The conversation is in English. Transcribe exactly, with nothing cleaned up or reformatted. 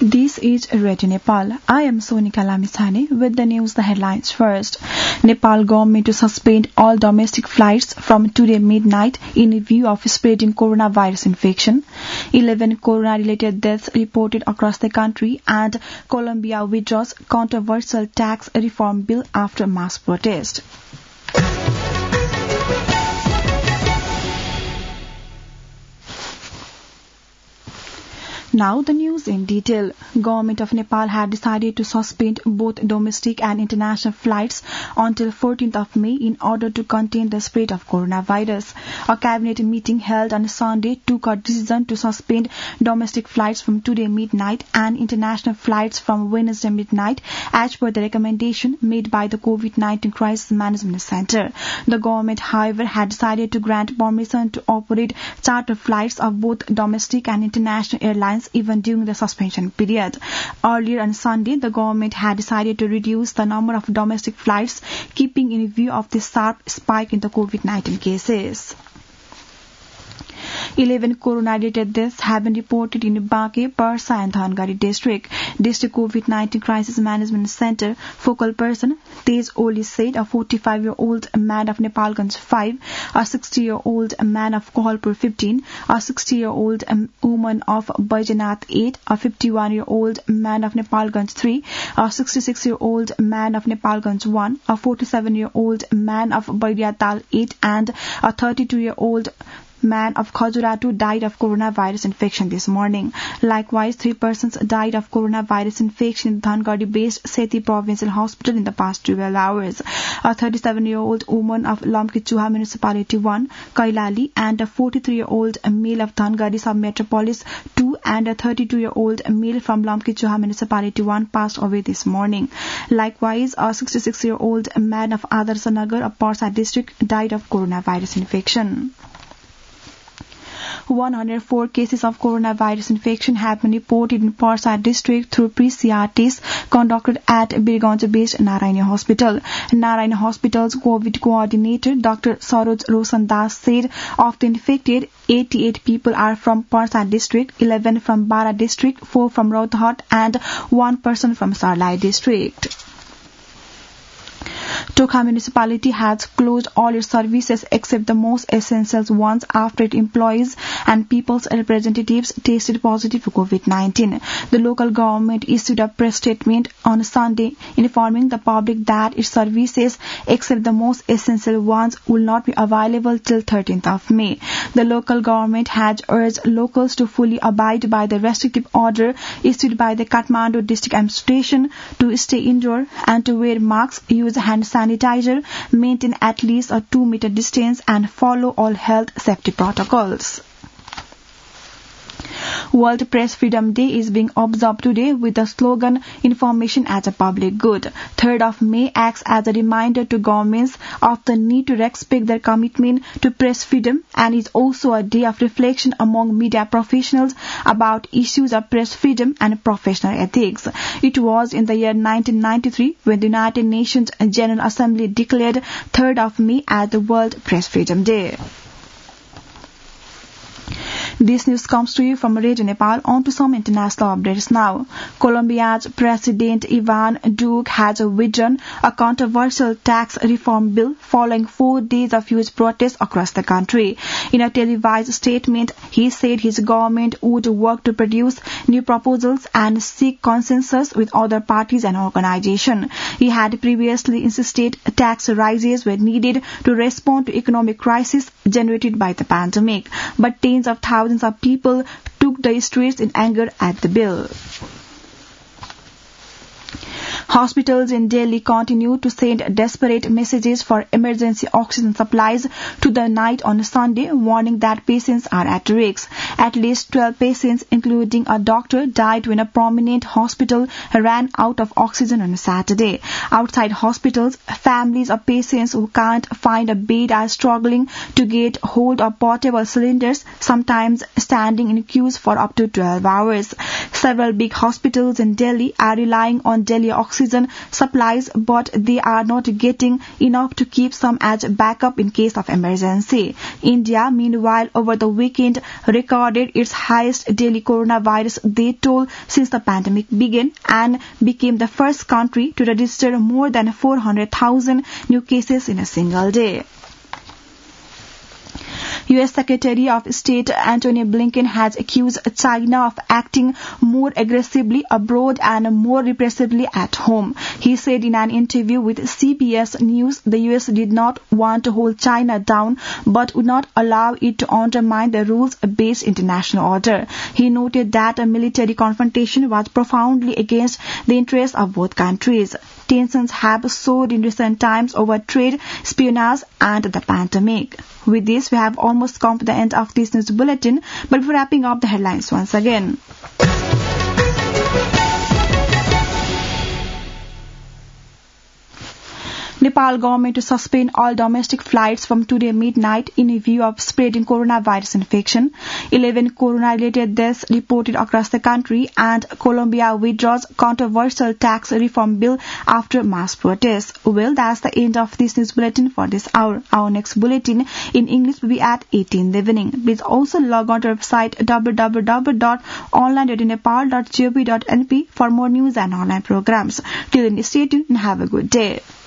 This is Radio Nepal. I am Sonika Lamisane with the news, the headlines first. Nepal government to suspend all domestic flights from today midnight in view of spreading coronavirus infection. eleven corona-related deaths reported across the country, and Colombia withdraws controversial tax reform bill after mass protest. Now the news in detail. Government of Nepal had decided to suspend both domestic and international flights until fourteenth of May in order to contain the spread of coronavirus. A cabinet meeting held on Sunday took a decision to suspend domestic flights from today midnight and international flights from Wednesday midnight as per the recommendation made by the COVID nineteen Crisis Management Center. The government, however, had decided to grant permission to operate charter flights of both domestic and international airlines even during the suspension period. Earlier on Sunday, the government had decided to reduce the number of domestic flights, keeping in view of the sharp spike in the COVID nineteen cases. eleven corona-related deaths have been reported in Bankhe, Parsa and Dhangari district. District COVID nineteen Crisis Management Center focal person Tej Oli said a forty-five-year-old man of Nepalganj five, a sixty-year-old man of Kohalpur fifteen, a sixty-year-old woman of Baidyanath eight, a fifty-one-year-old man of Nepalganj three, a sixty-six-year-old man of Nepalganj one, a forty-seven-year-old man of Baidyanath eight, and a thirty-two-year-old man of Khajuraho died of coronavirus infection this morning. Likewise, three persons died of coronavirus infection in Dhangari-based Sethi Provincial Hospital in the past twelve hours. A thirty-seven-year-old woman of Lamkechuha Municipality one, Kailali, and a forty-three-year-old male of Dhangari Sub-Metropolis two and a thirty-two-year-old male from Lamkechuha Municipality one passed away this morning. Likewise, a sixty-six-year-old man of Adarsa Nagar of Parsa district died of coronavirus infection. one hundred four cases of coronavirus infection have been reported in Parsa district through pre-C R Ts conducted at Birganj-based Narayani Hospital. Narayani Hospital's COVID coordinator, Doctor Saroj Roshan Das, said of the infected, eighty-eight people are from Parsa district, eleven from Bara district, four from Rautarhat, and one person from Sarlai district. Tokha municipality has closed all its services except the most essential ones after its employees and people's representatives tested positive for COVID nineteen. The local government issued a press statement on Sunday informing the public that its services except the most essential ones will not be available till thirteenth of May. The local government has urged locals to fully abide by the restrictive order issued by the Kathmandu district administration to stay indoor and to wear masks, use hand sanitizer, maintain at least a two meter distance, and follow all health safety protocols. World Press Freedom Day is being observed today with the slogan Information as a Public Good. third of May acts as a reminder to governments of the need to respect their commitment to press freedom and is also a day of reflection among media professionals about issues of press freedom and professional ethics. It was in the year nineteen ninety-three when the United Nations General Assembly declared third of May as the World Press Freedom Day. This news comes to you from Radio Nepal. On to some international updates now. Colombia's President Ivan Duque has withdrawn a controversial tax reform bill following four days of huge protests across the country. In a televised statement, he said his government would work to produce new proposals and seek consensus with other parties and organizations. He had previously insisted tax rises were needed to respond to economic crisis generated by the pandemic, but tens of thousands of people took the streets in anger at the bill. Hospitals in Delhi continue to send desperate messages for emergency oxygen supplies to the night on Sunday, warning that patients are at risk. At least twelve patients, including a doctor, died when a prominent hospital ran out of oxygen on Saturday. Outside hospitals, families of patients who can't find a bed are struggling to get hold of portable cylinders, sometimes standing in queues for up to twelve hours. Several big hospitals in Delhi are relying on Delhi Oxygen oxygen supplies, but they are not getting enough to keep some as backup in case of emergency. India, meanwhile, over the weekend recorded its highest daily coronavirus death toll since the pandemic began and became the first country to register more than four hundred thousand new cases in a single day. U S Secretary of State Antony Blinken has accused China of acting more aggressively abroad and more repressively at home. He said in an interview with C B S News the U S did not want to hold China down but would not allow it to undermine the rules-based international order. He noted that a military confrontation was profoundly against the interests of both countries. Tensions have soared in recent times over trade, espionage and the pandemic. With this, we have almost come to the end of this news bulletin, but before wrapping up the headlines once again. Nepal government to suspend all domestic flights from today midnight in view of spreading coronavirus infection. Eleven corona-related deaths reported across the country, and Colombia withdraws controversial tax reform bill after mass protests. Well, that's the end of this news bulletin for this hour. Our next bulletin in English will be at eight in the evening. Please also log on to our website w w w dot online radio nepal dot gov dot n p for more news and online programs. Till then, stay tuned and have a good day.